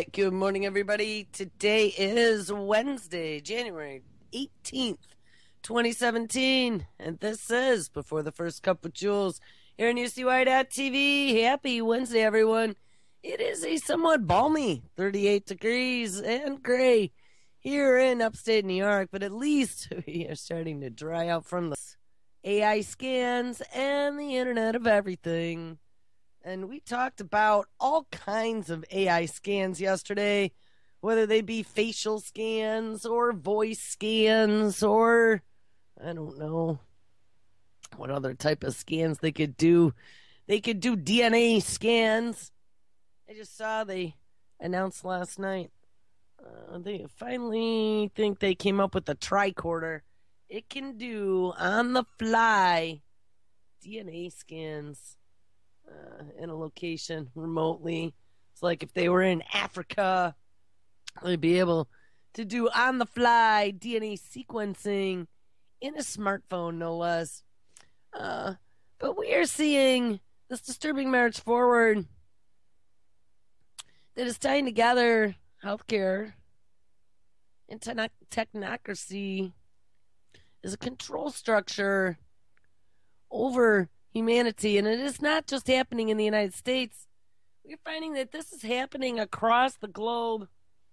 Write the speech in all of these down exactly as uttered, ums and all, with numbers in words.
right. Good morning, everybody. Today is Wednesday, January eighteenth, twenty seventeen. And this is Before the First Cup with Jules here on U C Y dot T V. Happy Wednesday, everyone. It is a somewhat balmy thirty-eight degrees and gray here in upstate New York, but at least we are starting to dry out from the A I scans and the Internet of Everything. And we talked about all kinds of A I scans yesterday, whether they be facial scans or voice scans or I don't know what other type of scans they could do. They could do D N A scans. I just saw they announced last night. Uh, they finally think they came up with a tricorder. It can do on the fly D N A scans. Uh, in a location remotely. It's like if they were in Africa, they'd be able to do on the fly D N A sequencing in a smartphone, no less. Uh, but we are seeing this disturbing march forward that is tying together healthcare and te- technocracy as a control structure over humanity, and it is not just happening in the United States. We're finding that this is happening across the globe.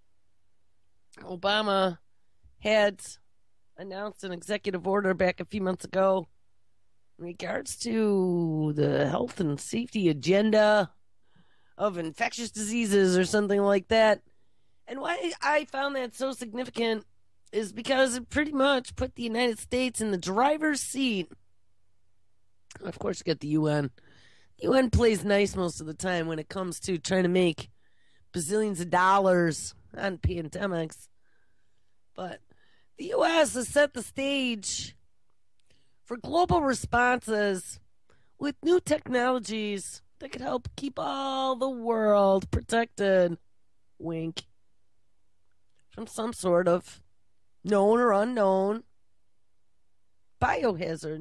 Obama had announced an executive order back a few months ago in regards to the health and safety agenda of infectious diseases or something like that. And why I found that so significant is because it pretty much put the United States in the driver's seat. Of course, you get the U N. The U N plays nice most of the time when it comes to trying to make bazillions of dollars on pandemics. But the U S has set the stage for global responses with new technologies that could help keep all the world protected, wink, from some sort of known or unknown biohazard.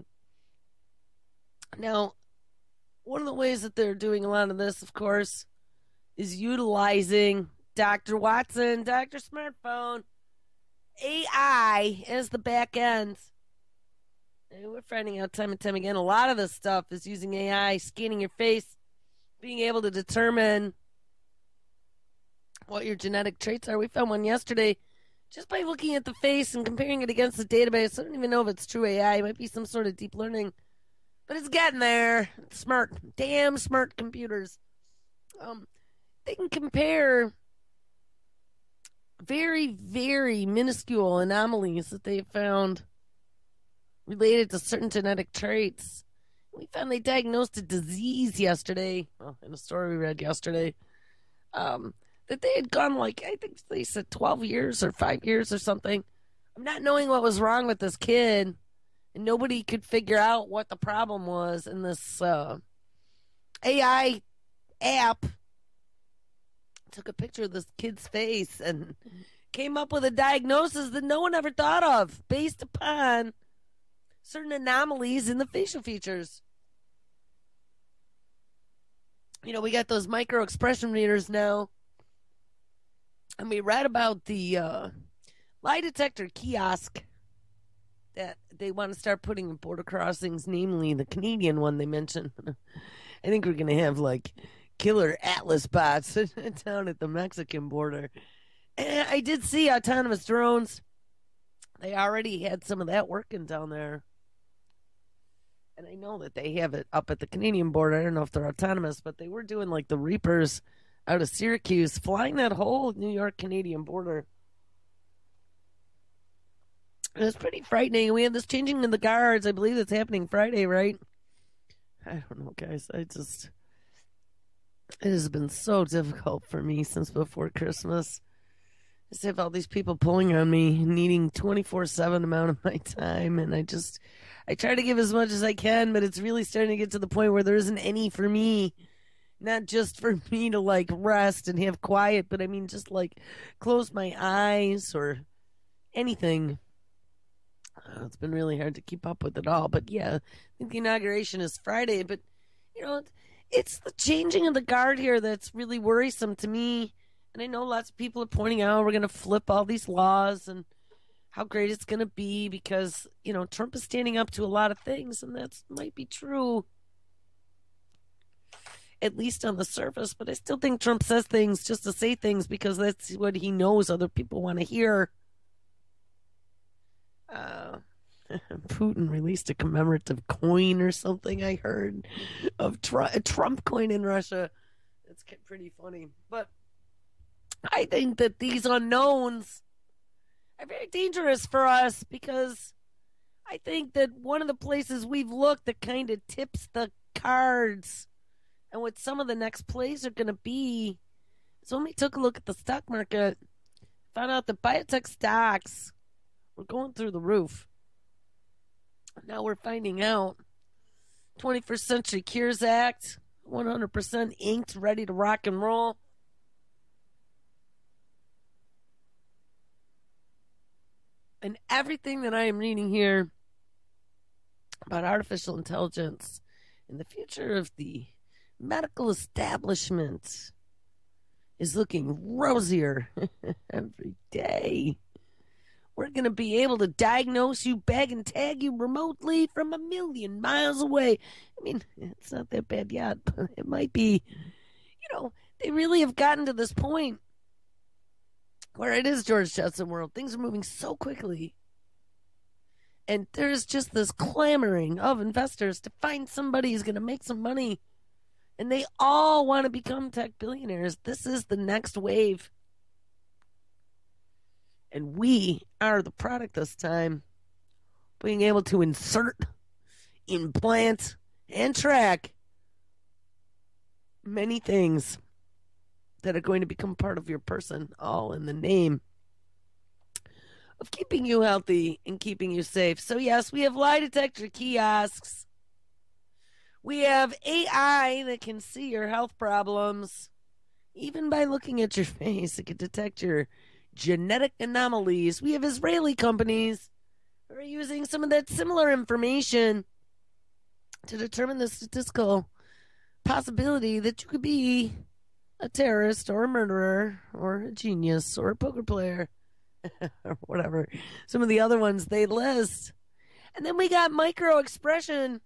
Now, one of the ways that they're doing a lot of this, of course, is utilizing Doctor Watson, Doctor Smartphone, A I as the back end. And we're finding out time and time again, a lot of this stuff is using A I, scanning your face, being able to determine what your genetic traits are. We found one yesterday just by looking at the face and comparing it against the database. I don't even know if it's true A I. It might be some sort of deep learning. But it's getting there. It's smart. Damn smart computers. Um, they can compare very, very minuscule anomalies that they have found related to certain genetic traits. We found they diagnosed a disease yesterday, well, in a story we read yesterday, um, that they had gone like, I think they said twelve years or five years or something. I'm not knowing what was wrong with this kid. And nobody could figure out what the problem was in this uh, A I app. Took a picture of this kid's face and came up with a diagnosis that no one ever thought of based upon certain anomalies in the facial features. You know, we got those micro expression readers now. And we read about the uh, lie detector kiosk that they want to start putting in border crossings, namely the Canadian one they mentioned. I think we're going to have like killer Atlas bots down at the Mexican border. And I did see autonomous drones. They already had some of that working down there. And I know that they have it up at the Canadian border. I don't know if they're autonomous, but they were doing like the Reapers out of Syracuse, flying that whole New York Canadian border. It was pretty frightening. We had this changing in the guards. I believe it's happening Friday, right? I don't know, guys. I just. It has been so difficult for me since before Christmas. I just have all these people pulling on me, needing twenty-four seven amount of my time. And I just. I try to give as much as I can, but it's really starting to get to the point where there isn't any for me. Not just for me to, like, rest and have quiet, but I mean, just, like, close my eyes or anything. Uh, it's been really hard to keep up with it all. But yeah, I think the inauguration is Friday. But, you know, it's the changing of the guard here that's really worrisome to me And I know lots of people are pointing out we're going to flip all these laws and how great it's going to be because, you know, Trump is standing up to a lot of things, and that might be true, at least on the surface. But I still think Trump says things just to say things because that's what he knows other people want to hear. Uh, Putin released a commemorative coin or something, I heard, of Trump, a Trump coin in Russia. It's pretty funny. But I think that these unknowns are very dangerous for us because I think that one of the places we've looked that kind of tips the cards and what some of the next plays are going to be is when we took a look at the stock market, found out that biotech stocks were going through the roof. Now we're finding out twenty-first Century Cures Act, one hundred percent inked, ready to rock and roll. And everything that I am reading here about artificial intelligence and the future of the medical establishment is looking rosier every day. We're going to be able to diagnose you, bag and tag you remotely from a million miles away. I mean, it's not that bad yet, but it might be. You know, they really have gotten to this point where it is George Jetson world. Things are moving so quickly. And there's just this clamoring of investors to find somebody who's going to make some money. And they all want to become tech billionaires. This is the next wave. And we are the product this time. Being able to insert, implant, and track many things that are going to become part of your person, all in the name of keeping you healthy and keeping you safe. So, yes, we have lie detector kiosks. We have A I that can see your health problems. Even by looking at your face, it can detect your genetic anomalies. We have Israeli companies who are using some of that similar information to determine the statistical possibility that you could be a terrorist or a murderer or a genius or a poker player or whatever. Some of the other ones they list. And then we got micro expression,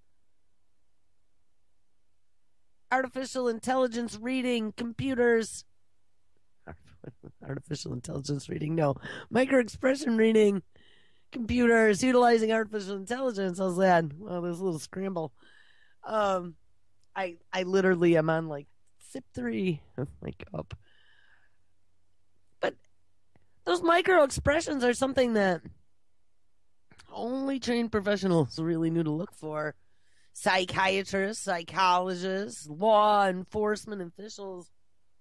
artificial intelligence reading, computers. Artificial intelligence reading, no. Micro expression reading, computers utilizing artificial intelligence. How's that? Well, there's a little scramble. Um, I I literally am on like sip three of my cup. But those micro expressions are something that only trained professionals really knew to look for. Psychiatrists, psychologists, law enforcement officials.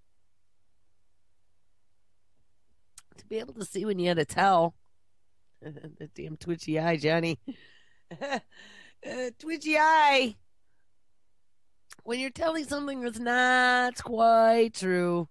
To be able to see when you had to tell. That damn twitchy eye, Johnny. uh, twitchy eye. When you're telling something that's not quite true.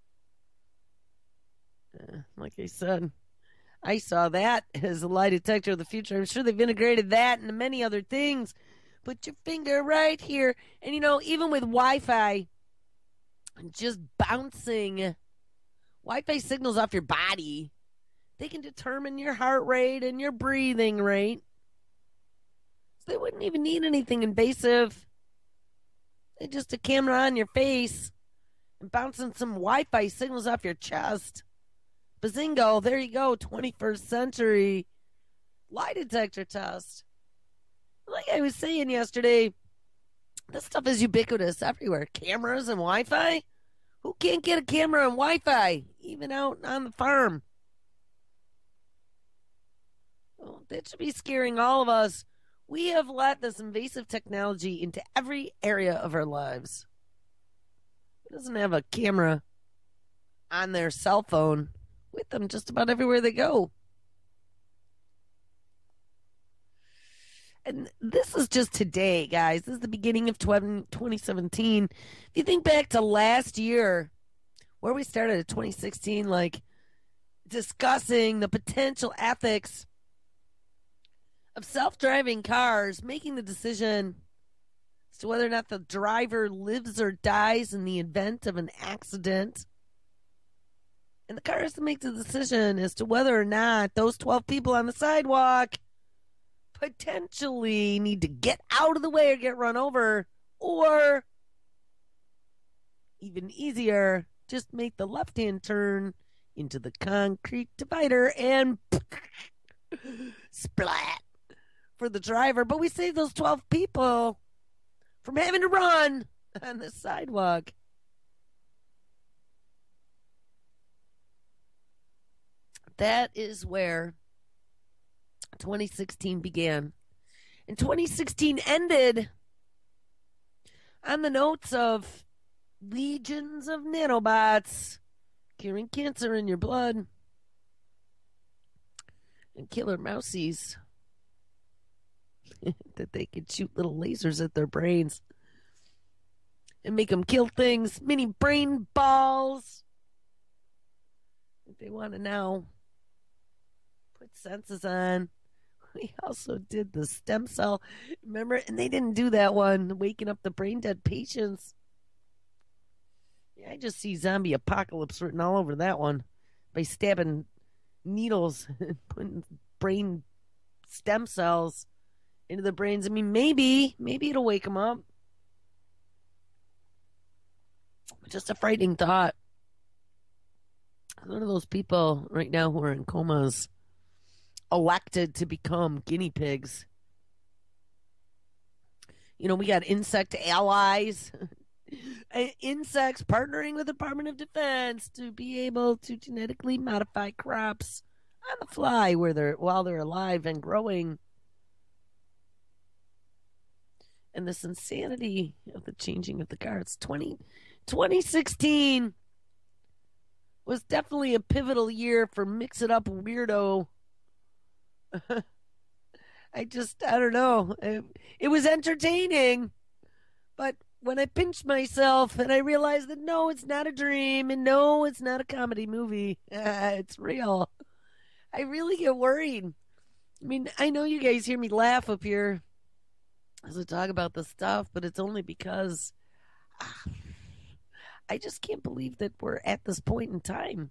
Uh, like I said, I saw that as a lie detector of the future. I'm sure they've integrated that into many other things. Put your finger right here. And, you know, even with Wi-Fi, just bouncing Wi-Fi signals off your body, they can determine your heart rate and your breathing rate. So they wouldn't even need anything invasive. They just a camera on your face and bouncing some Wi-Fi signals off your chest. Bazingo, there you go, twenty-first century lie detector test. Like I was saying yesterday, this stuff is ubiquitous everywhere. Cameras and Wi-Fi? Who can't get a camera and Wi-Fi, even out on the farm? Well, that should be scaring all of us. We have let this invasive technology into every area of our lives. Who doesn't have a camera on their cell phone with them just about everywhere they go? And this is just today, guys. This is the beginning of twenty seventeen. If you think back to last year, where we started at twenty sixteen, like discussing the potential ethics of self-driving cars, making the decision as to whether or not the driver lives or dies in the event of an accident. And the car has to make the decision as to whether or not those twelve people on the sidewalk potentially need to get out of the way or get run over, or even easier, just make the left hand turn into the concrete divider and splat for the driver. But we save those twelve people from having to run on the sidewalk. That is where twenty sixteen began. And twenty sixteen ended on the notes of legions of nanobots curing cancer in your blood and killer mousies that they could shoot little lasers at their brains and make them kill things, mini brain balls. If they want to now put senses on. We also did the stem cell, remember? And they didn't do that one, waking up the brain dead patients. Yeah, I just see zombie apocalypse written all over that one by stabbing needles and putting brain stem cells into the brains. I mean, maybe, maybe it'll wake them up. Just a frightening thought. One of those people right now who are in comas elected to become guinea pigs. You know, we got insect allies, insects partnering with the Department of Defense to be able to genetically modify crops on the fly where they're while they're alive and growing. And this insanity of the changing of the guards. twenty, twenty sixteen was definitely a pivotal year for Mix It Up Weirdo. I just, I don't know. It, it was entertaining. But when I pinched myself and I realized that no, it's not a dream and no, it's not a comedy movie, uh, it's real, I really get worried. I mean, I know you guys hear me laugh up here as I talk about this stuff, but it's only because uh, I just can't believe that we're at this point in time.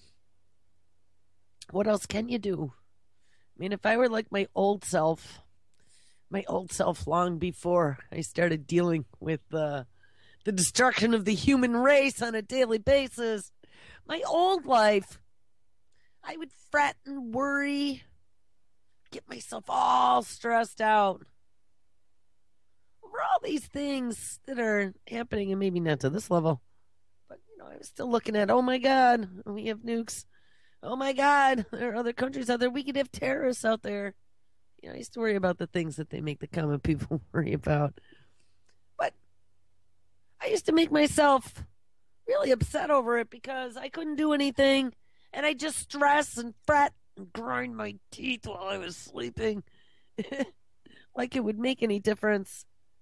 What else can you do? I mean, if I were like my old self, my old self long before I started dealing with uh, the destruction of the human race on a daily basis, my old life, I would fret and worry, get myself all stressed out over all these things that are happening, and maybe not to this level, but, you know, I was still looking at, oh my God, we have nukes. Oh my God, there are other countries out there. We could have terrorists out there. You know, I used to worry about the things that they make the common people worry about. But I used to make myself really upset over it because I couldn't do anything. And I just stress and fret and grind my teeth while I was sleeping. Like it would make any difference.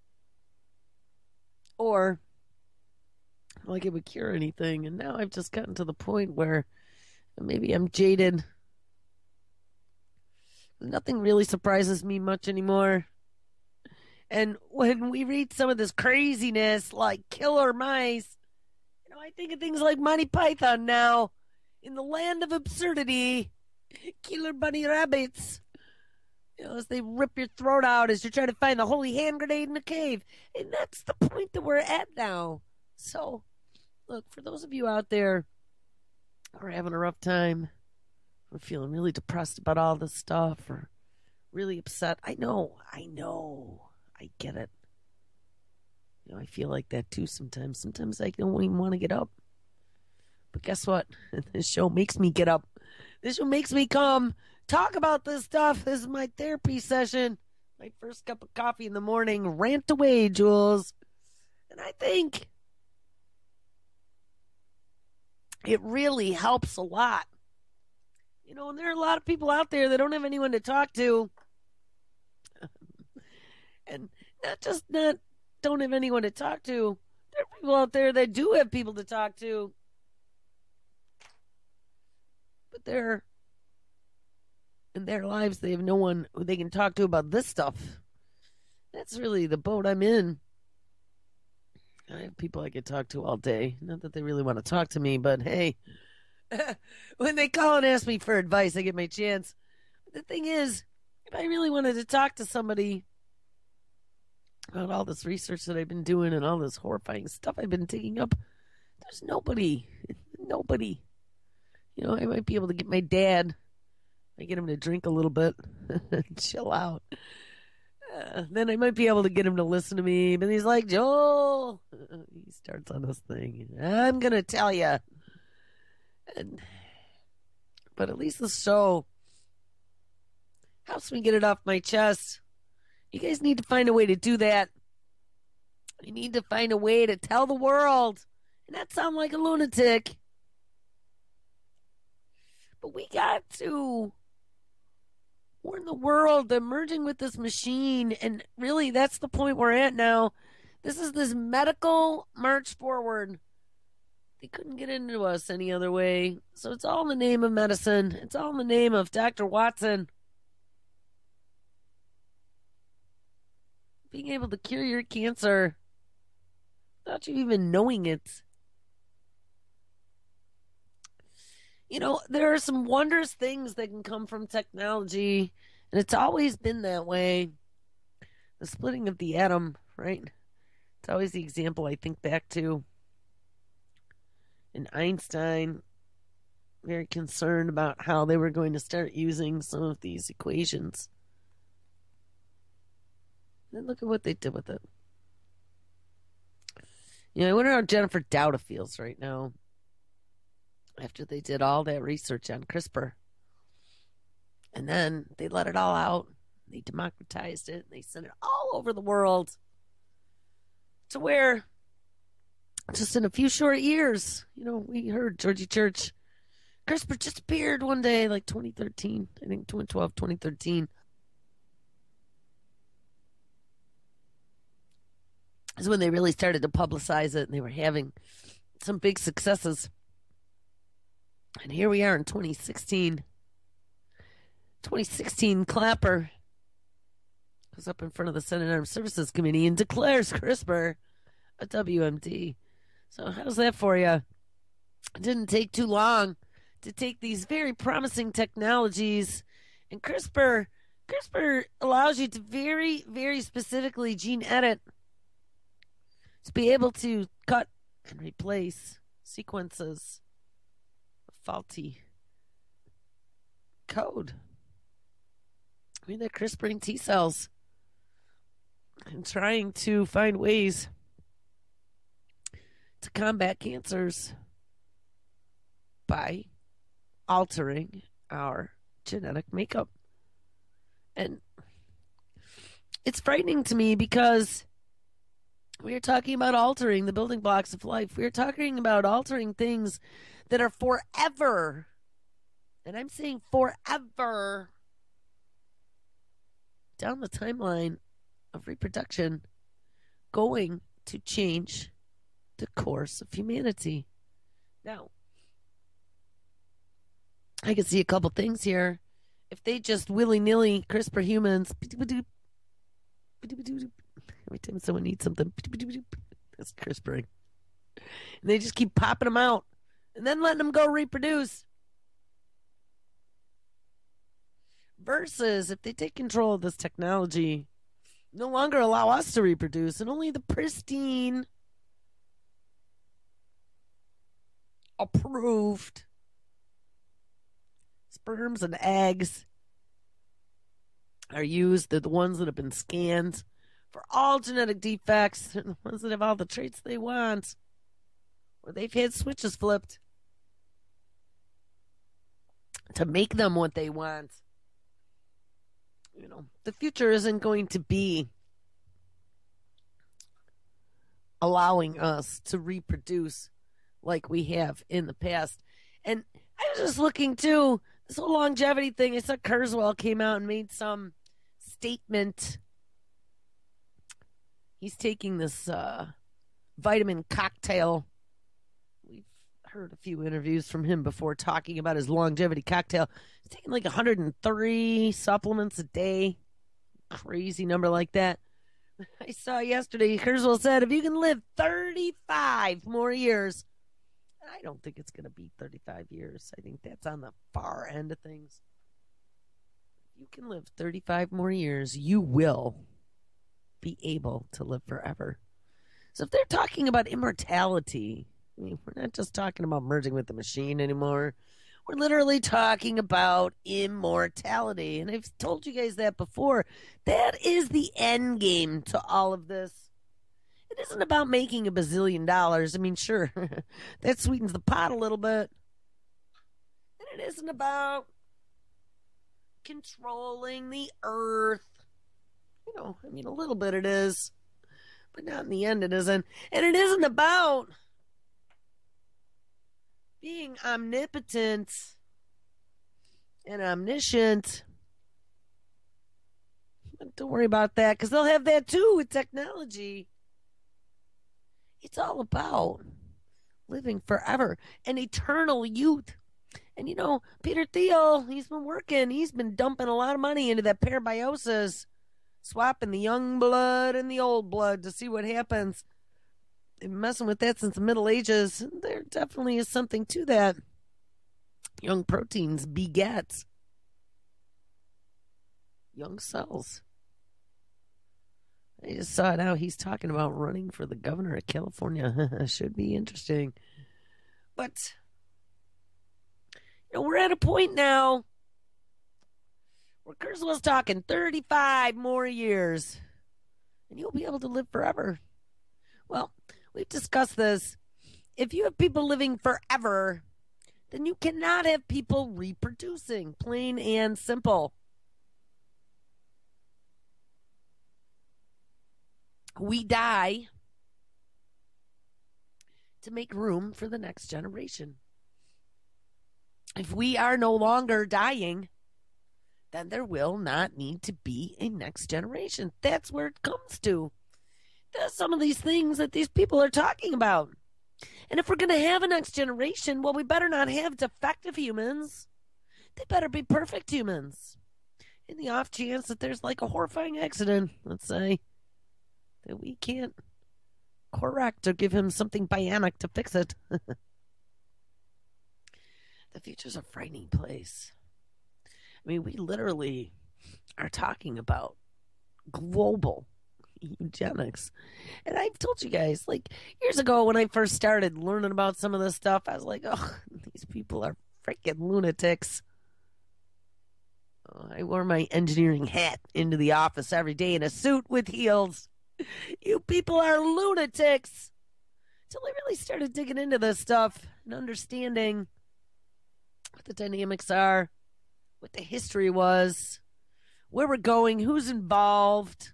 Or like it would cure anything. And now I've just gotten to the point where maybe I'm jaded. Nothing really surprises me much anymore. And when we read some of this craziness like killer mice, you know, I think of things like Monty Python now. In the land of absurdity, killer bunny rabbits. You know, as they rip your throat out as you're trying to find the holy hand grenade in a cave. And that's the point that we're at now. So, look, for those of you out there or having a rough time, or feeling really depressed about all this stuff, or really upset. I know, I know, I get it. You know, I feel like that too sometimes. Sometimes I don't even want to get up. But guess what? This show makes me get up. This show makes me come talk about this stuff. This is my therapy session. My first cup of coffee in the morning. Rant away, Jules. And I think it really helps a lot. You know, and there are a lot of people out there that don't have anyone to talk to. And not just not don't have anyone to talk to. There are people out there that do have people to talk to. But they're in their lives, they have no one who they can talk to about this stuff. That's really the boat I'm in. I have people I could talk to all day. Not that they really want to talk to me, but hey, When they call and ask me for advice, I get my chance. But the thing is, if I really wanted to talk to somebody about all this research that I've been doing and all this horrifying stuff I've been digging up, there's nobody. Nobody. You know, I might be able to get my dad. I get him to drink a little bit, chill out. Uh, then I might be able to get him to listen to me. But he's like, Joel. He starts on this thing. I'm going to tell you. And, but at least the show helps me get it off my chest. You guys need to find a way to do that. You need to find a way to tell the world and not sound like a lunatic. But we got to warn the world that merging with this machine, and really that's the point we're at now. This is this medical march forward. They couldn't get into us any other way. So it's all in the name of medicine. It's all in the name of Doctor Watson. Being able to cure your cancer without you even knowing it. You know, there are some wondrous things that can come from technology, and it's always been that way. The splitting of the atom, right? It's always the example I think back to. And Einstein, very concerned about how they were going to start using some of these equations. And look at what they did with it. You know, I wonder how Jennifer Doudna feels right now after they did all that research on CRISPR. And then they let it all out. They democratized it. They sent it all over the world to where just in a few short years, you know, we heard Georgie Church, CRISPR just appeared one day, like twenty thirteen, I think twenty twelve, twenty thirteen. Is when they really started to publicize it, and they were having some big successes. And here we are in twenty sixteen. twenty sixteen, Clapper goes up in front of the Senate Armed Services Committee and declares CRISPR a W M D. So how's that for you? It didn't take too long to take these very promising technologies, and CRISPR, CRISPR allows you to very, very specifically gene edit to be able to cut and replace sequences of faulty code. I mean, they're CRISPRing T cells and trying to find ways to combat cancers by altering our genetic makeup. And it's frightening to me because we are talking about altering the building blocks of life. We are talking about altering things that are forever, and I'm saying forever, down the timeline of reproduction, going to change the course of humanity. Now, I can see a couple things here. If they just willy-nilly CRISPR humans, every time someone needs something, that's CRISPRing. And they just keep popping them out and then letting them go reproduce. Versus if they take control of this technology, no longer allow us to reproduce, and only the pristine, approved sperms and eggs are used. They're the ones that have been scanned for all genetic defects, the ones that have all the traits they want, or they've had switches flipped to make them what they want. You know, the future isn't going to be allowing us to reproduce like we have in the past. And I was just looking too, this whole longevity thing. I saw Kurzweil came out and made some statement. He's taking this uh, vitamin cocktail. We've heard a few interviews from him before talking about his longevity cocktail. He's taking like one hundred three supplements a day. Crazy number like that. I saw yesterday, Kurzweil said, if you can live thirty-five more years, I don't think it's going to be thirty-five years. I think that's on the far end of things. If you can live thirty-five more years, you will be able to live forever. So if they're talking about immortality, I mean, we're not just talking about merging with the machine anymore. We're literally talking about immortality. And I've told you guys that before. That is the end game to all of this. It isn't about making a bazillion dollars. I mean, sure, that sweetens the pot a little bit. And it isn't about controlling the earth. You know, I mean, a little bit it is. But not in the end, it isn't. And it isn't about being omnipotent and omniscient. But don't worry about that, because they'll have that too with technology. It's all about living forever and eternal youth. And you know, Peter Thiel, he's been working. He's been dumping a lot of money into that parabiosis, swapping the young blood and the old blood to see what happens. Been messing with that since the Middle Ages. There definitely is something to that. Young proteins beget young cells. I just saw now he's talking about running for the governor of California. Should be interesting. But, you know, we're at a point now where Kurzweil's talking thirty-five more years, and you'll be able to live forever. Well, we've discussed this. If you have people living forever, then you cannot have people reproducing, plain and simple. We die to make room for the next generation. If we are no longer dying, then there will not need to be a next generation. That's where it comes to. There's some of these things that these people are talking about. And if we're going to have a next generation, well, we better not have defective humans. They better be perfect humans. In the off chance that there's like a horrifying accident, let's say, that we can't correct or give him something bionic to fix it. The future's a frightening place. I mean, we literally are talking about global eugenics. And I've told you guys, like, years ago when I first started learning about some of this stuff, I was like, oh, these people are freaking lunatics. Oh, I wore my engineering hat into the office every day in a suit with heels. You people are lunatics. Until I really started digging into this stuff and understanding what the dynamics are, what the history was, where we're going, who's involved.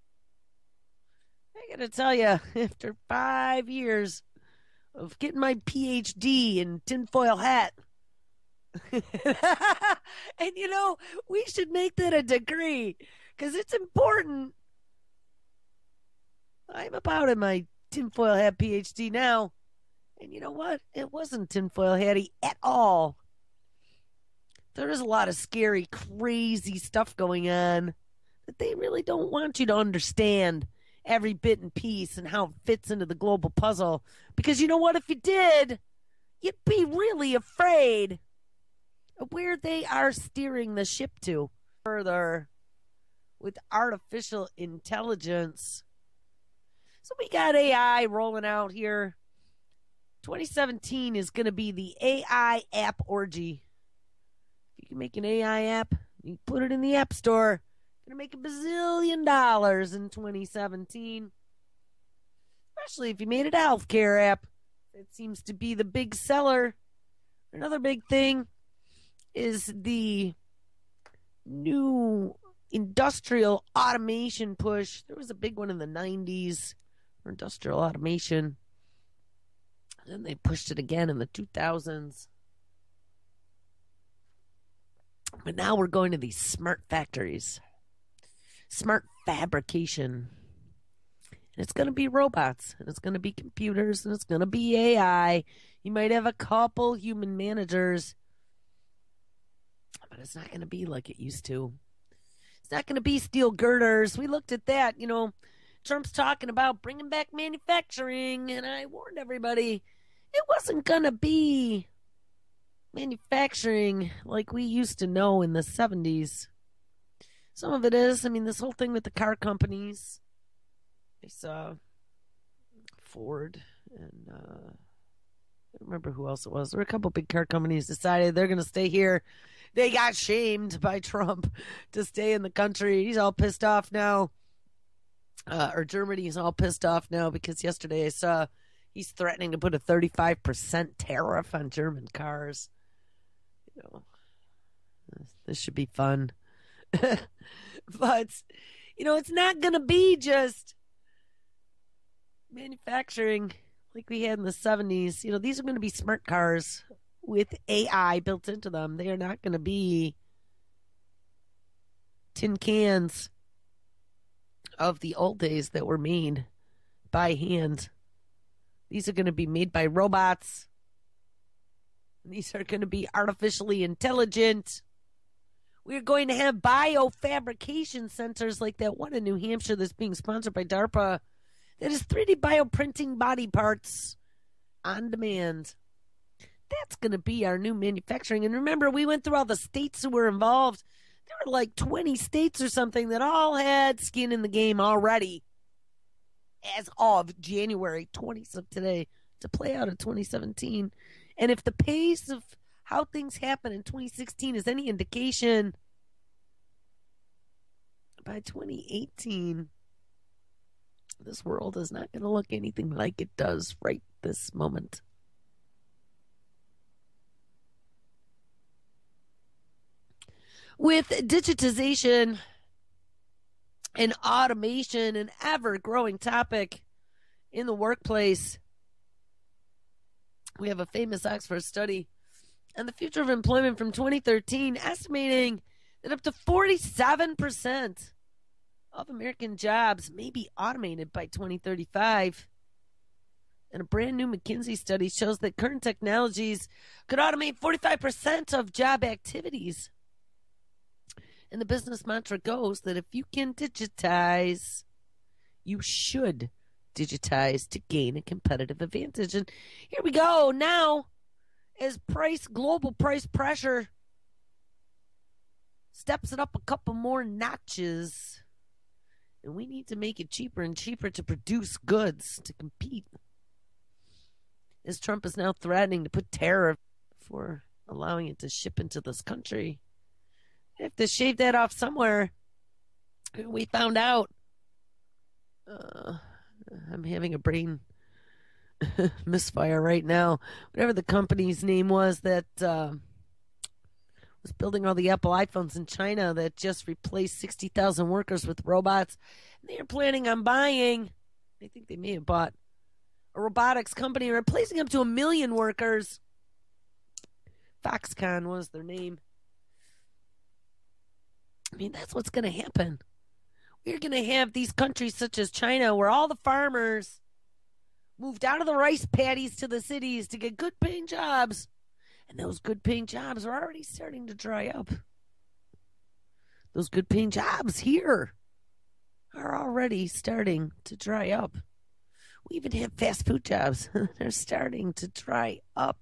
I gotta tell you, after five years of getting my P H D in tinfoil hat, and you know, we should make that a degree because it's important. I'm about in my tinfoil hat P H D now. And you know what? It wasn't tinfoil hatty at all. There is a lot of scary, crazy stuff going on that they really don't want you to understand every bit and piece and how it fits into the global puzzle. Because you know what? If you did, you'd be really afraid of where they are steering the ship to. Further, with artificial intelligence. So we got A I rolling out here. twenty seventeen is going to be the A I app orgy. If you can make an A I app, you put it in the App Store. Going to make a bazillion dollars in twenty seventeen. Especially if you made it a healthcare app. It seems to be the big seller. Another big thing is the new industrial automation push. There was a big one in the nineties. Industrial automation. And then they pushed it again in the two thousands. But now we're going to these smart factories. Smart fabrication. And it's going to be robots. And it's going to be computers. And it's going to be A I. You might have a couple human managers. But it's not going to be like it used to. It's not going to be steel girders. We looked at that, you know. Trump's talking about bringing back manufacturing, and I warned everybody, it wasn't going to be manufacturing like we used to know in the seventies. Some of it is. I mean, this whole thing with the car companies. I saw Ford and uh, I don't remember who else it was. There were a couple big car companies decided they're going to stay here. They got shamed by Trump to stay in the country. He's all pissed off now. Uh, or Germany's all pissed off now because yesterday I saw he's threatening to put a thirty-five percent tariff on German cars. You know, this should be fun. But, you know, it's not going to be just manufacturing like we had in the seventies. You know, these are going to be smart cars with A I built into them. They are not going to be tin cans of the old days that were made by hand. These are going to be made by robots. These are going to be artificially intelligent. We're going to have biofabrication centers like that one in New Hampshire that's being sponsored by DARPA that is three D bioprinting body parts on demand. That's going to be our new manufacturing. And remember, we went through all the states that were involved. There were like twenty states or something that all had skin in the game already as of January twentieth of today to play out in twenty seventeen. And if the pace of how things happen in twenty sixteen is any indication, by twenty eighteen, this world is not going to look anything like it does right this moment. With digitization and automation, an ever-growing topic in the workplace, we have a famous Oxford study on the future of employment from twenty thirteen estimating that up to forty-seven percent of American jobs may be automated by twenty thirty-five. And a brand new McKinsey study shows that current technologies could automate forty-five percent of job activities. And the business mantra goes that if you can digitize, you should digitize to gain a competitive advantage. And here we go. Now, as price, global price pressure steps it up a couple more notches, and we need to make it cheaper and cheaper to produce goods to compete. As Trump is now threatening to put tariff for allowing it to ship into this country. I have to shave that off somewhere. We found out. Uh, I'm having a brain misfire right now. Whatever the company's name was that uh, was building all the Apple iPhones in China that just replaced sixty thousand workers with robots. And they are planning on buying, I think they may have bought a robotics company replacing up to a million workers. Foxconn was their name. I mean, that's what's going to happen. We're going to have these countries such as China where all the farmers moved out of the rice paddies to the cities to get good paying jobs. And those good paying jobs are already starting to dry up. Those good paying jobs here are already starting to dry up. We even have fast food jobs. They're starting to dry up.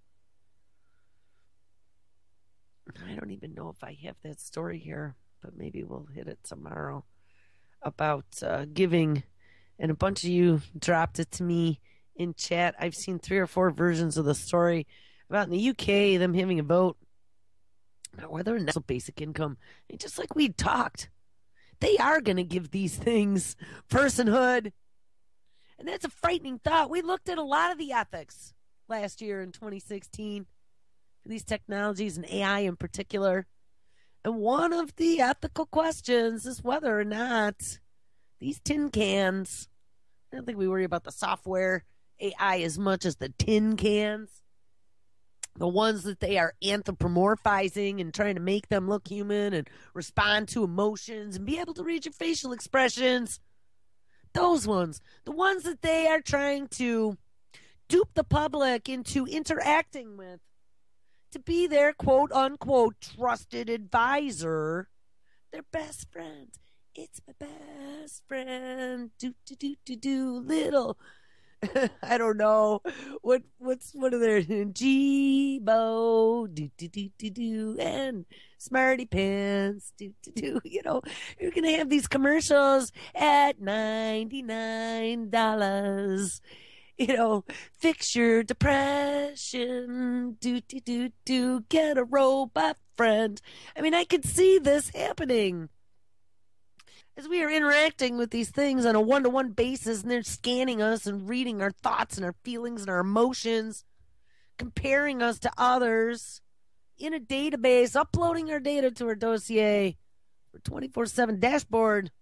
I don't even know if I have that story here, but maybe we'll hit it tomorrow about uh, giving. And a bunch of you dropped it to me in chat. I've seen three or four versions of the story about in the U K, them having a vote about whether or not basic income. And just like we talked, they are going to give these things personhood. And that's a frightening thought. We looked at a lot of the ethics last year in twenty sixteen. For these technologies and A I in particular. And one of the ethical questions is whether or not these tin cans, I don't think we worry about the software A I as much as the tin cans, the ones that they are anthropomorphizing and trying to make them look human and respond to emotions and be able to read your facial expressions. Those ones, the ones that they are trying to dupe the public into interacting with, to be their quote-unquote trusted advisor, their best friend. It's my best friend. Do, do, do, do, do. Little I don't know what what's what are there G-Bo do do do do do and Smarty Pants do do do. You know, you're gonna have these commercials at ninety nine dollars. You know, fix your depression. Do do do do. Get a robot friend. I mean, I could see this happening as we are interacting with these things on a one to one basis, and they're scanning us and reading our thoughts and our feelings and our emotions, comparing us to others in a database, uploading our data to our dossier, our twenty-four seven dashboard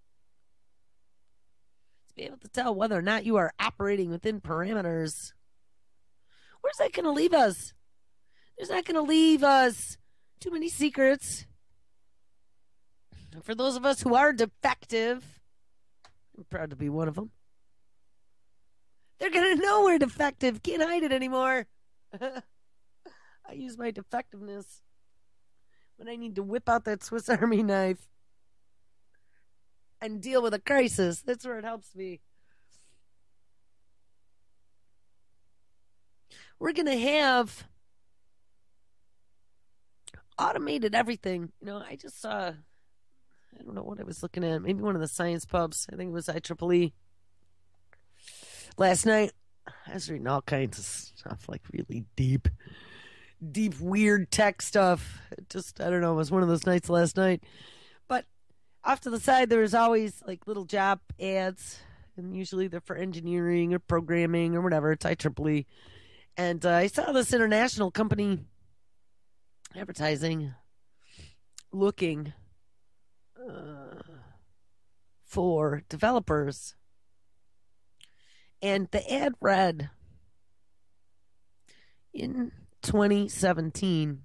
to be able to tell whether or not you are operating within parameters. Where's that going to leave us? There's not going to leave us too many secrets. For those of us who are defective, I'm proud to be one of them. They're going to know we're defective. Can't hide it anymore. I use my defectiveness when I need to whip out that Swiss Army knife and deal with a crisis. That's where it helps me. We're going to have automated everything. You know, I just saw, I don't know what I was looking at. Maybe one of the science pubs. I think it was I triple E. Last night, I was reading all kinds of stuff, like really deep, deep, weird tech stuff. It just, I don't know, it was one of those nights last night. But off to the side, there was always like little job ads, and usually they're for engineering or programming or whatever. It's I triple E. And uh, I saw this international company advertising, looking uh, for developers. And the ad read, in twenty seventeen,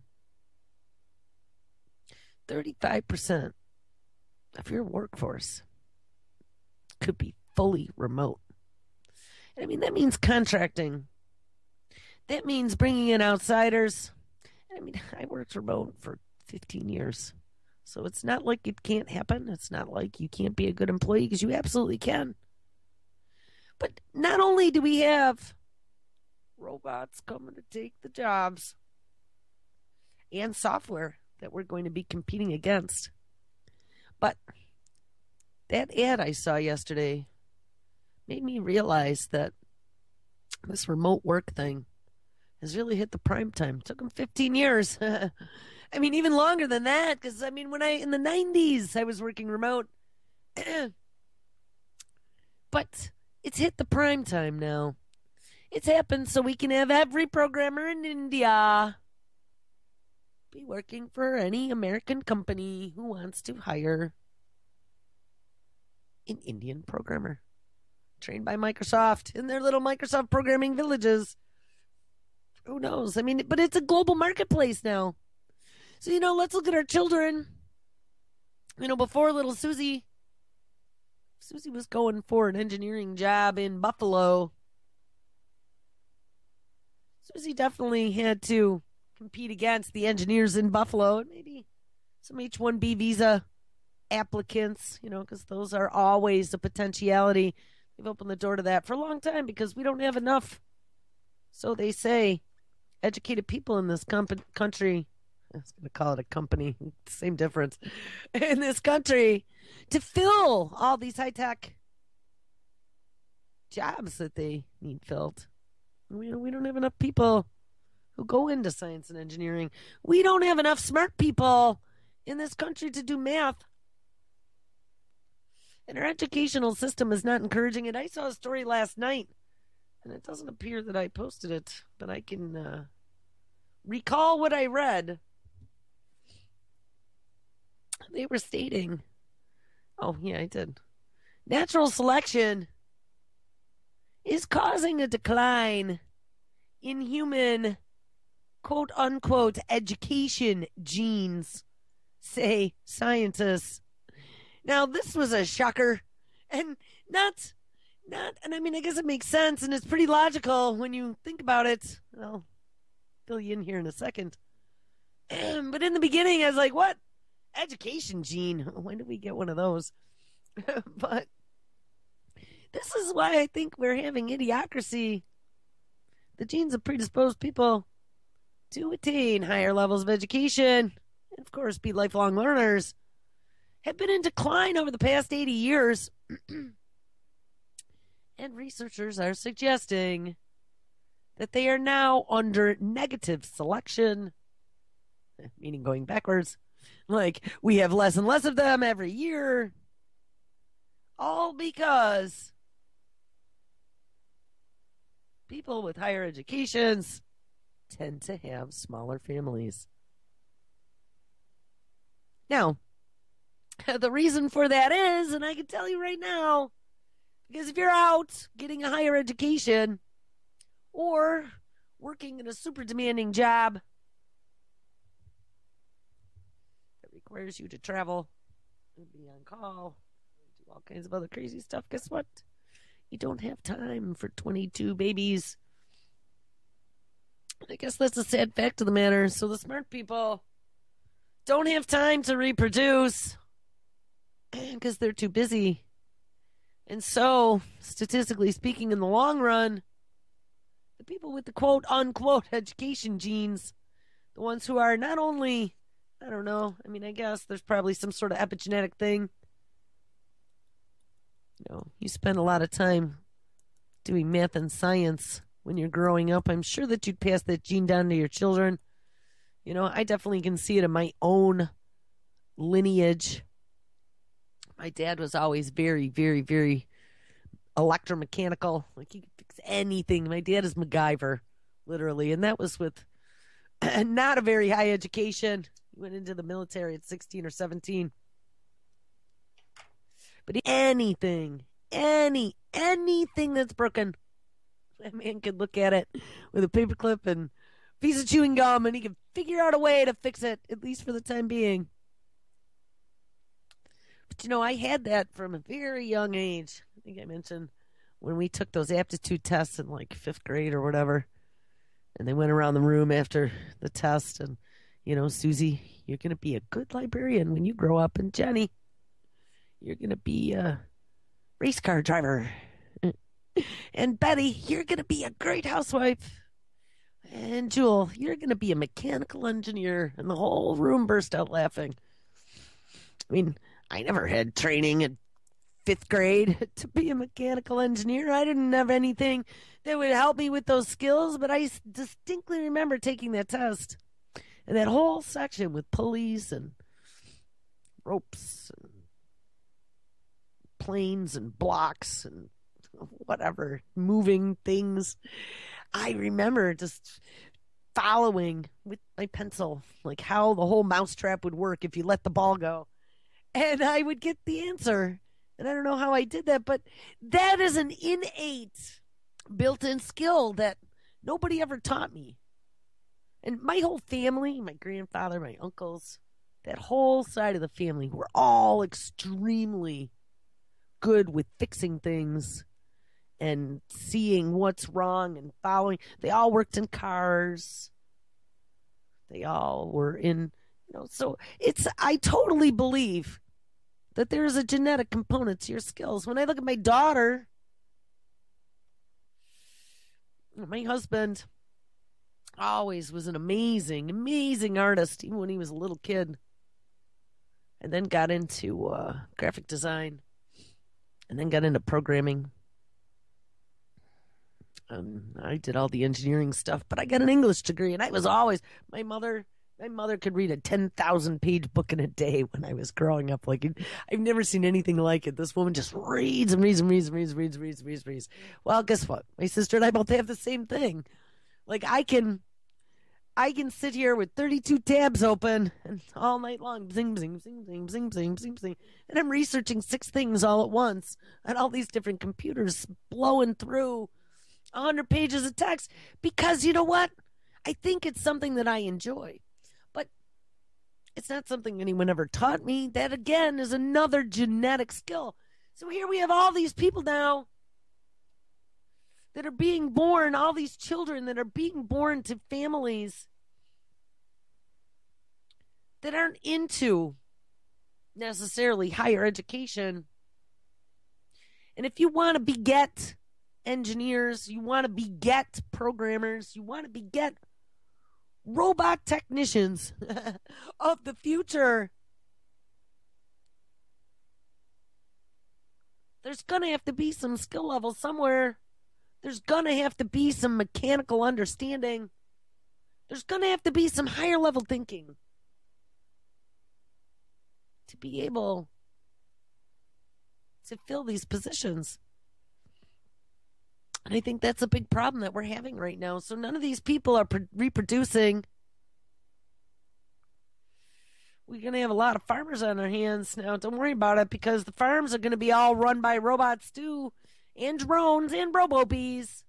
thirty-five percent of your workforce could be fully remote. And I mean, that means contracting. That means bringing in outsiders. I mean, I worked remote for fifteen years. So it's not like it can't happen. It's not like you can't be a good employee, because you absolutely can. But not only do we have robots coming to take the jobs and software that we're going to be competing against, but that ad I saw yesterday made me realize that this remote work thing has really hit the prime time. It took them fifteen years. I mean, even longer than that, because I mean, when I, in the nineties, I was working remote. But it's hit the prime time now. It's happened so we can have every programmer in India be working for any American company who wants to hire an Indian programmer trained by Microsoft in their little Microsoft programming villages. Who knows? I mean, but it's a global marketplace now. So, you know, let's look at our children. You know, before little Susie, Susie was going for an engineering job in Buffalo. Susie definitely had to compete against the engineers in Buffalo, and maybe some H one B visa applicants, you know, because those are always a potentiality. They've opened the door to that for a long time because we don't have enough, so they say, educated people in this comp- country. I was going to call it a company. Same difference. In this country to fill all these high-tech jobs that they need filled. We, we don't have enough people who go into science and engineering. We don't have enough smart people in this country to do math. And our educational system is not encouraging it. I saw a story last night, and it doesn't appear that I posted it, but I can uh, recall what I read. They were stating, oh, yeah, I did. Natural selection is causing a decline in human, quote unquote, education genes, say scientists. Now, this was a shocker, and not, not, and I mean, I guess it makes sense, and it's pretty logical when you think about it. I'll fill you in here in a second. But in the beginning, I was like, what? Education gene? When did we get one of those? But this this is why I think we're having idiocracy. The genes of predisposed people to attain higher levels of education, and of course be lifelong learners, have been in decline over the past eighty years. And researchers are suggesting that they are now under negative selection, meaning going backwards. Like, we have less and less of them every year, all because people with higher educations tend to have smaller families. Now, the reason for that is, and I can tell you right now, because if you're out getting a higher education or working in a super demanding job that requires you to travel and be on call and do all kinds of other crazy stuff, guess what? You don't have time for twenty-two babies. I guess that's a sad fact of the matter. So the smart people don't have time to reproduce because they're too busy. And so, statistically speaking, in the long run, the people with the quote unquote education genes, the ones who are not only, I don't know, I mean, I guess there's probably some sort of epigenetic thing. You know, you spend a lot of time doing math and science when you're growing up. I'm sure that you'd pass that gene down to your children. You know, I definitely can see it in my own lineage. My dad was always very, very, very electromechanical. Like, he could fix anything. My dad is MacGyver, literally. And that was with not a very high education. He went into the military at sixteen or seventeen. But anything, any, anything that's broken, that man could look at it with a paperclip and a piece of chewing gum, and he could figure out a way to fix it, at least for the time being. But, you know, I had that from a very young age. I think I mentioned when we took those aptitude tests in, like, fifth grade or whatever, and they went around the room after the test, and, you know, Susie, you're going to be a good librarian when you grow up, and Jenny, you're going to be a race car driver, and Betty, you're going to be a great housewife, and Jewel, you're going to be a mechanical engineer, and the whole room burst out laughing. I mean, I never had training in fifth grade to be a mechanical engineer. I didn't have anything that would help me with those skills, but I distinctly remember taking that test. And that whole section with pulleys and ropes and planes and blocks and whatever, moving things. I remember just following with my pencil, like how the whole mousetrap would work if you let the ball go. And I would get the answer. And I don't know how I did that, but that is an innate built-in skill that nobody ever taught me. And my whole family, my grandfather, my uncles, that whole side of the family were all extremely good with fixing things and seeing what's wrong and following. They all worked in cars. They all were in, you know, so it's, I totally believe that there is a genetic component to your skills. When I look at my daughter, my husband always was an amazing, amazing artist, even when he was a little kid. And then got into uh, graphic design. And then got into programming. Um, I did all the engineering stuff, but I got an English degree. And I was always, my mother... My mother could read a ten thousand page book in a day when I was growing up. Like, I've never seen anything like it. This woman just reads and reads and reads and reads and reads and reads and reads, and reads. Well, guess what? My sister and I both have the same thing. Like, I can I can sit here with thirty-two tabs open and all night long, zing, zing, zing, zing, zing, zing, zing, zing. And I'm researching six things all at once on all these different computers, blowing through one hundred pages of text because, you know what? I think it's something that I enjoy. It's not something anyone ever taught me. That, again, is another genetic skill. So here we have all these people now that are being born, all these children that are being born to families that aren't into necessarily higher education. And if you want to beget engineers, you want to beget programmers, you want to beget robot technicians of the future, there's going to have to be some skill level somewhere. There's going to have to be some mechanical understanding. There's going to have to be some higher level thinking to be able to fill these positions. And I think that's a big problem that we're having right now. So none of these people are pro- reproducing. We're going to have a lot of farmers on our hands now. Don't worry about it, because the farms are going to be all run by robots too, and drones and robo-bees.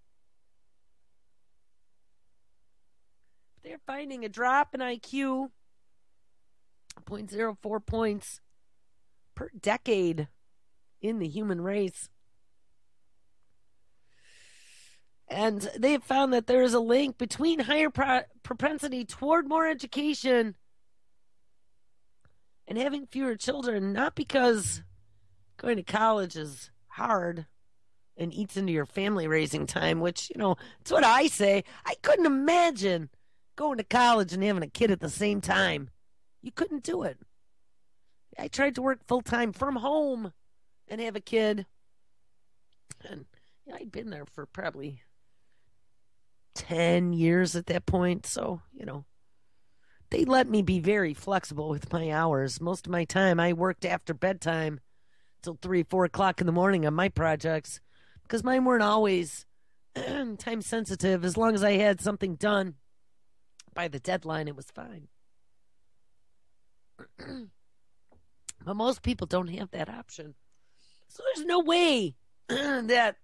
They're finding a drop in I Q, zero point zero four points per decade in the human race. And they have found that there is a link between higher pro- propensity toward more education and having fewer children, not because going to college is hard and eats into your family raising time, which, you know, it's what I say. I couldn't imagine going to college and having a kid at the same time. You couldn't do it. I tried to work full time from home and have a kid. And you know, I'd been there for probably ten years at that point. So, you know, they let me be very flexible with my hours. Most of my time I worked after bedtime till three, four o'clock in the morning on my projects, because mine weren't always time sensitive. As long as I had something done by the deadline, it was fine. But most people don't have that option. So there's no way that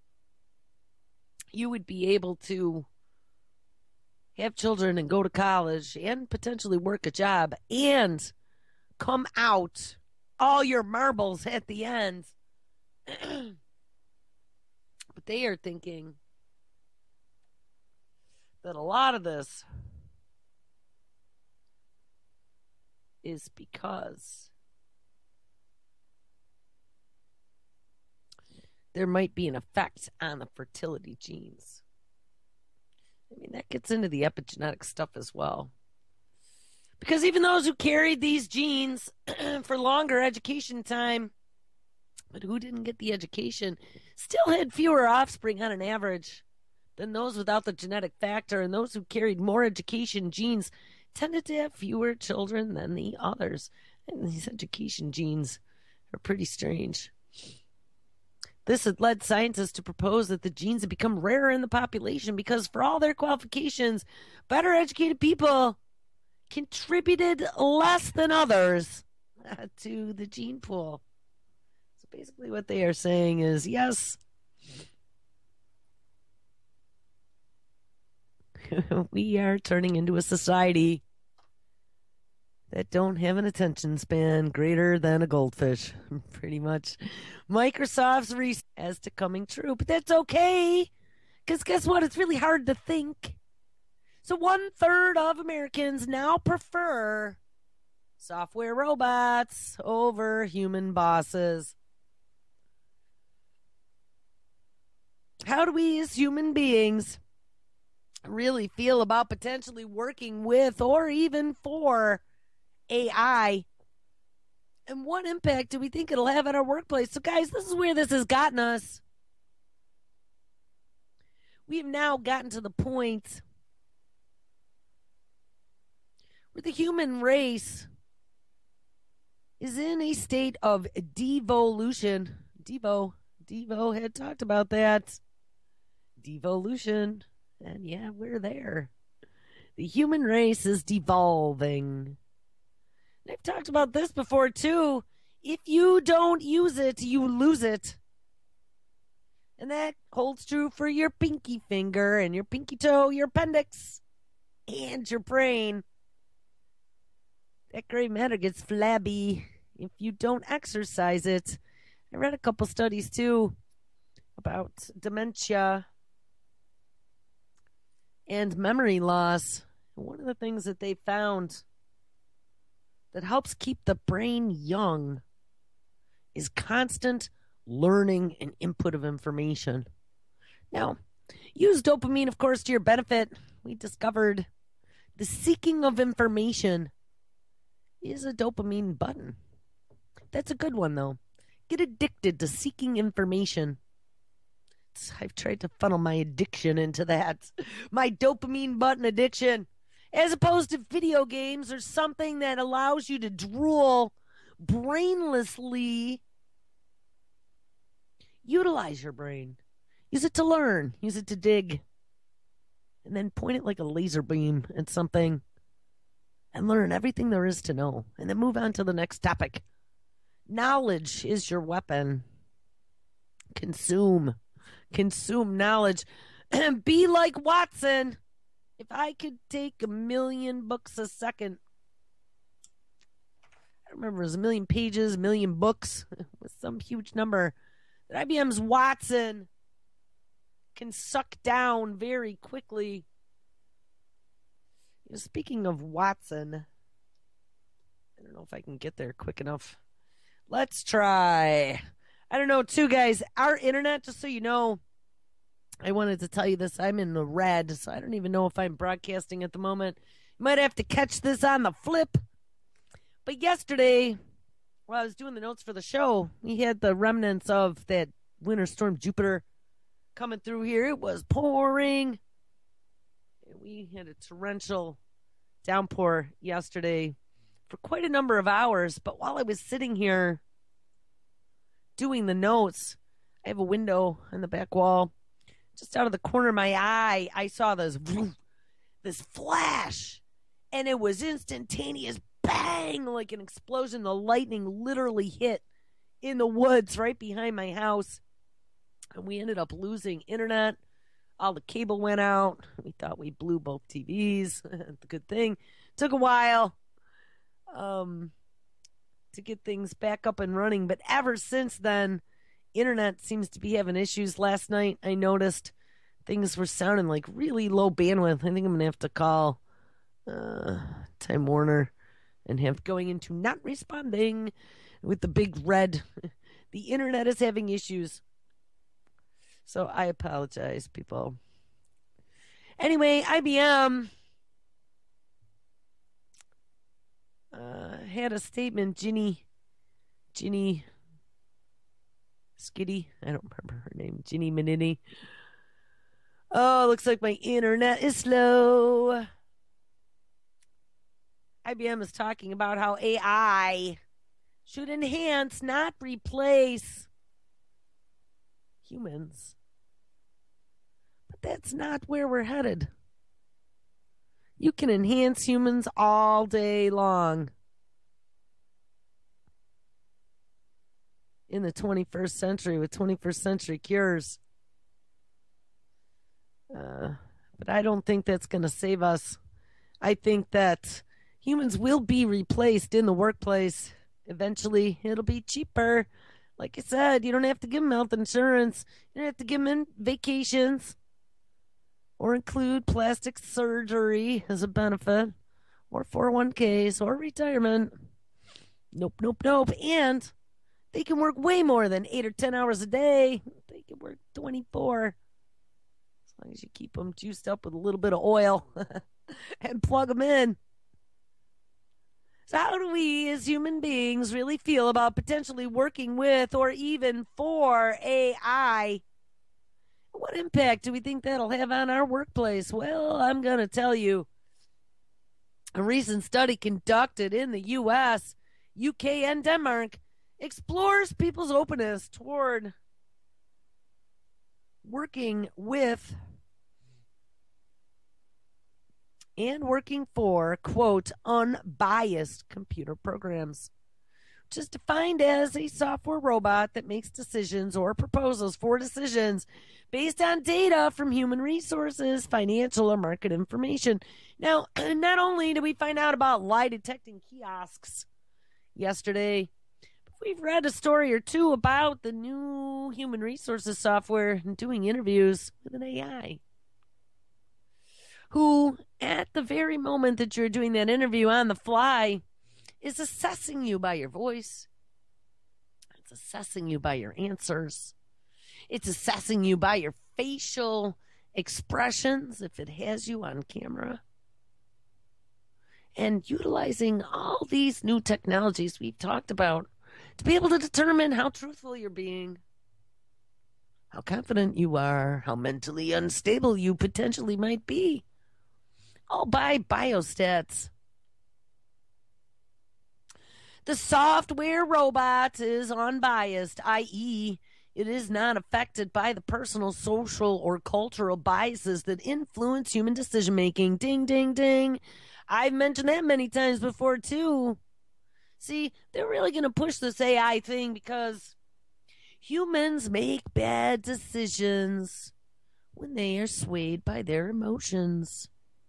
you would be able to have children and go to college and potentially work a job and come out all your marbles at the end. But they are thinking that a lot of this is because there might be an effect on the fertility genes. I mean, that gets into the epigenetic stuff as well. Because even those who carried these genes for longer education time, but who didn't get the education, still had fewer offspring on an average than those without the genetic factor. And those who carried more education genes tended to have fewer children than the others. And these education genes are pretty strange. This had led scientists to propose that the genes had become rarer in the population because, for all their qualifications, better educated people contributed less than others to the gene pool. So basically what they are saying is, yes, we are turning into a society that don't have an attention span greater than a goldfish, pretty much. Microsoft's research as to coming true, but that's okay, because guess what? It's really hard to think. So one third of Americans now prefer software robots over human bosses. How do we as human beings really feel about potentially working with or even for A I? And what impact do we think it'll have at our workplace? So, guys, this is where this has gotten us. We've now gotten to the point where the human race is in a state of devolution. Devo. Devo had talked about that. Devolution. And yeah, we're there. The human race is devolving. And I've talked about this before, too. If you don't use it, you lose it. And that holds true for your pinky finger and your pinky toe, your appendix, and your brain. That gray matter gets flabby if you don't exercise it. I read a couple studies, too, about dementia and memory loss. And one of the things that they found that helps keep the brain young is constant learning and input of information. Now, use dopamine, of course, to your benefit. We discovered the seeking of information is a dopamine button. That's a good one, though. Get addicted to seeking information. I've tried to funnel my addiction into that. My dopamine button addiction. As opposed to video games or something that allows you to drool brainlessly. Utilize your brain. Use it to learn. Use it to dig. And then point it like a laser beam at something and learn everything there is to know. And then move on to the next topic. Knowledge is your weapon. Consume. Consume knowledge. Be like Watson. If I could take a million books a second, I don't remember, it was a million pages, a million books, with some huge number that I B M's Watson can suck down very quickly. You know, speaking of Watson, I don't know if I can get there quick enough. Let's try. I don't know, too, guys. Our internet, just so you know, I wanted to tell you this. I'm in the red, so I don't even know if I'm broadcasting at the moment. You might have to catch this on the flip. But yesterday, while I was doing the notes for the show, we had the remnants of that winter storm Jupiter coming through here. It was pouring. We had a torrential downpour yesterday for quite a number of hours. But while I was sitting here doing the notes, I have a window on the back wall. Just out of the corner of my eye, I saw this this flash, and it was instantaneous, bang, like an explosion. The lightning literally hit in the woods right behind my house, and we ended up losing internet. All the cable went out. We thought we blew both T Vs. The good thing. Took a while um, to get things back up and running, but ever since then, internet seems to be having issues. Last night, I noticed things were sounding like really low bandwidth. I think I'm going to have to call uh, Time Warner and have going into not responding with the big red. The internet is having issues. So I apologize, people. Anyway, I B M uh, had a statement. Ginny, Ginny Skitty, I don't remember her name. Ginny Manini. Oh, looks like my internet is slow. I B M is talking about how A I should enhance, not replace humans. But that's not where we're headed. You can enhance humans all day long. In the twenty-first century with twenty-first century cures. Uh, but I don't think that's going to save us. I think that humans will be replaced in the workplace. Eventually, it'll be cheaper. Like I said, you don't have to give them health insurance. You don't have to give them vacations or include plastic surgery as a benefit or four oh one k's or retirement. Nope, nope, nope. And they can work way more than eight or ten hours a day. They can work twenty-four. As long as you keep them juiced up with a little bit of oil and plug them in. So how do we as human beings really feel about potentially working with or even for A I? What impact do we think that'll have on our workplace? Well, I'm going to tell you. A recent study conducted in the U S, U K, and Denmark explores people's openness toward working with and working for, quote, unbiased computer programs, which is defined as a software robot that makes decisions or proposals for decisions based on data from human resources, financial, or market information. Now, not only did we find out about lie detecting kiosks yesterday, but we've read a story or two about the new human resources software doing interviews with an A I. Who, at the very moment that you're doing that interview on the fly, is assessing you by your voice. It's assessing you by your answers. It's assessing you by your facial expressions, if it has you on camera. And utilizing all these new technologies we've talked about to be able to determine how truthful you're being, how confident you are, how mentally unstable you potentially might be. All by biostats. The software robot is unbiased, that is, it is not affected by the personal, social, or cultural biases that influence human decision making. Ding, ding, ding. I've mentioned that many times before, too. See, they're really going to push this A I thing because humans make bad decisions when they are swayed by their emotions.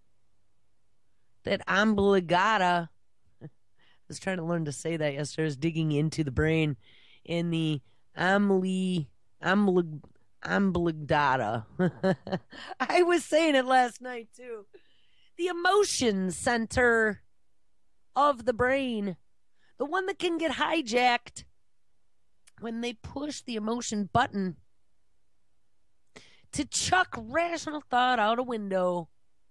That ambligata. I was trying to learn to say that yesterday. I was digging into the brain in the Amli, Amlig, Amygdala. I was saying it last night, too. The emotion center of the brain. The one that can get hijacked when they push the emotion button to chuck rational thought out a window.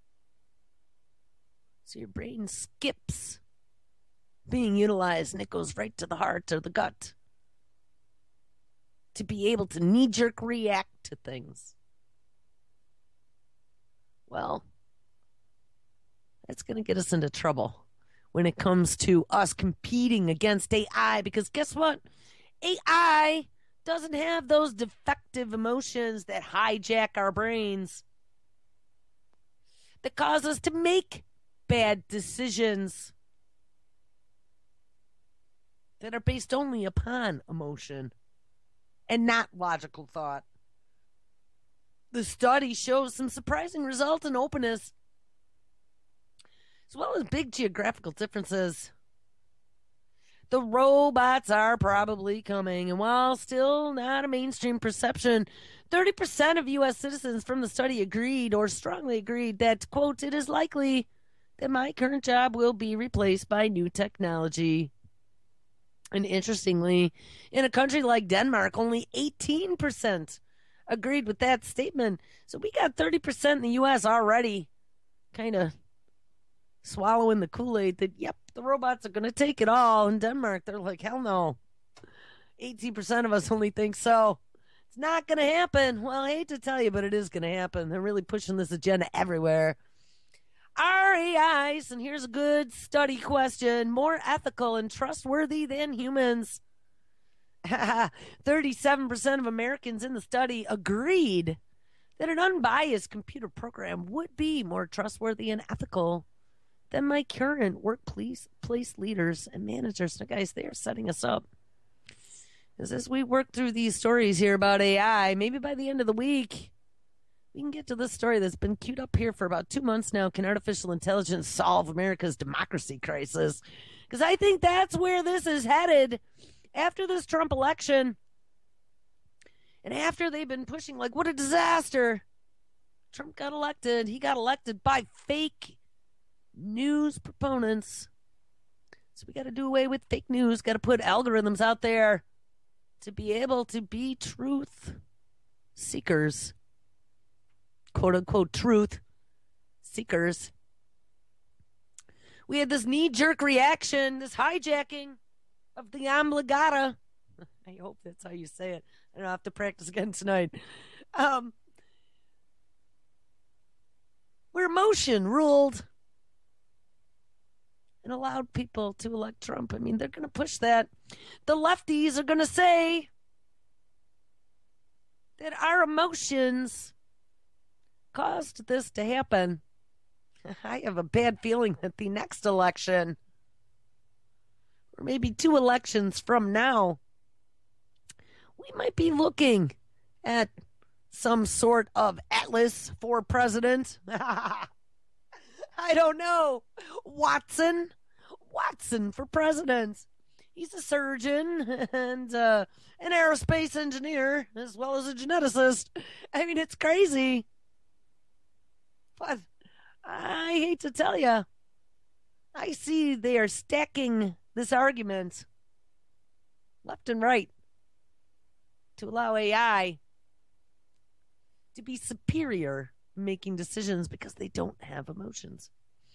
So your brain skips being utilized and it goes right to the heart or the gut to be able to knee-jerk react to things. Well, that's going to get us into trouble when it comes to us competing against A I, because guess what? A I doesn't have those defective emotions that hijack our brains, that cause us to make bad decisions that are based only upon emotion and not logical thought. The study shows some surprising results in openness, as well as big geographical differences. The robots are probably coming, and while still not a mainstream perception, thirty percent of U S citizens from the study agreed or strongly agreed that, quote, it is likely that my current job will be replaced by new technology. And interestingly, in a country like Denmark, only eighteen percent agreed with that statement. So we got thirty percent in the U S already kind of swallowing the Kool-Aid that, yep, the robots are going to take it all. In Denmark, they're like, hell no. eighteen percent of us only think so. It's not going to happen. Well, I hate to tell you, but it is going to happen. They're really pushing this agenda everywhere. Are A Is, and here's a good study question, more ethical and trustworthy than humans? thirty-seven percent of Americans in the study agreed that an unbiased computer program would be more trustworthy and ethical than my current workplace place leaders and managers. Now, guys, they are setting us up. Because as we work through these stories here about A I, maybe by the end of the week, we can get to this story that's been queued up here for about two months now. Can artificial intelligence solve America's democracy crisis? Because I think that's where this is headed after this Trump election. And after they've been pushing, like, what a disaster. Trump got elected. He got elected by fake news proponents. So we got to do away with fake news. Got to put algorithms out there to be able to be truth seekers. Quote unquote truth seekers. We had this knee-jerk reaction, this hijacking of the obligata. I hope that's how you say it. I don't have to practice again tonight. Um, where emotion ruled and allowed people to elect Trump. I mean, they're going to push that. The lefties are going to say that our emotions caused this to happen. I have a bad feeling that the next election, or maybe two elections from now, we might be looking at some sort of atlas for president. I don't know. Watson. Watson for president. He's a surgeon and uh, an aerospace engineer as well as a geneticist. I mean, it's crazy. But I hate to tell you, I see they are stacking this argument left and right. to allow A I to be superior in making decisions because they don't have emotions.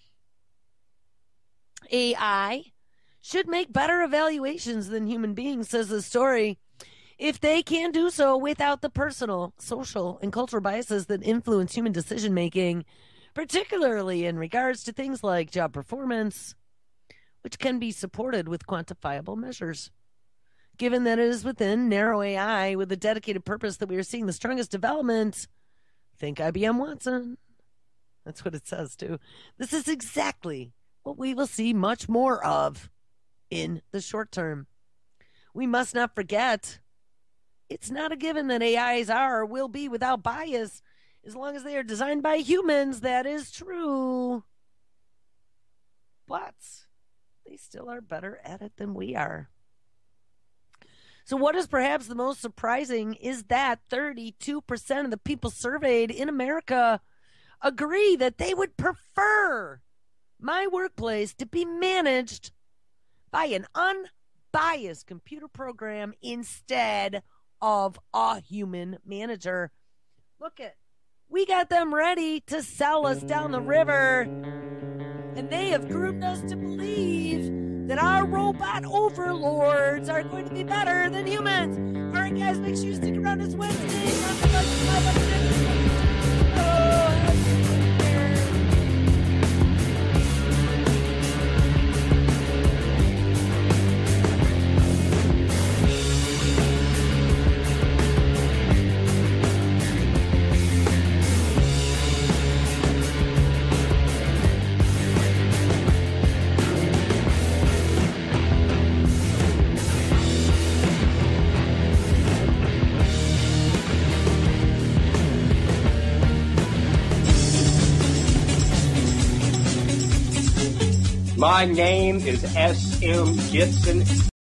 A I should make better evaluations than human beings, says the story, if they can do so without the personal, social, and cultural biases that influence human decision making, particularly in regards to things like job performance, which can be supported with quantifiable measures. Given that it is within narrow A I with a dedicated purpose that we are seeing the strongest development, think I B M Watson. That's what it says, too. This is exactly what we will see much more of in the short term. We must not forget, it's not a given that A Is are or will be without bias as long as they are designed by humans. That is true. But they still are better at it than we are. So what is perhaps the most surprising is that thirty-two percent of the people surveyed in America agree that they would prefer my workplace to be managed by an unbiased computer program instead of a human manager. Look at, we got them ready to sell us down the river, and they have groomed us to believe that our robot overlords are going to be better than humans. All right, guys, make sure you stick around. It's Wednesday. My name is S M Gibson.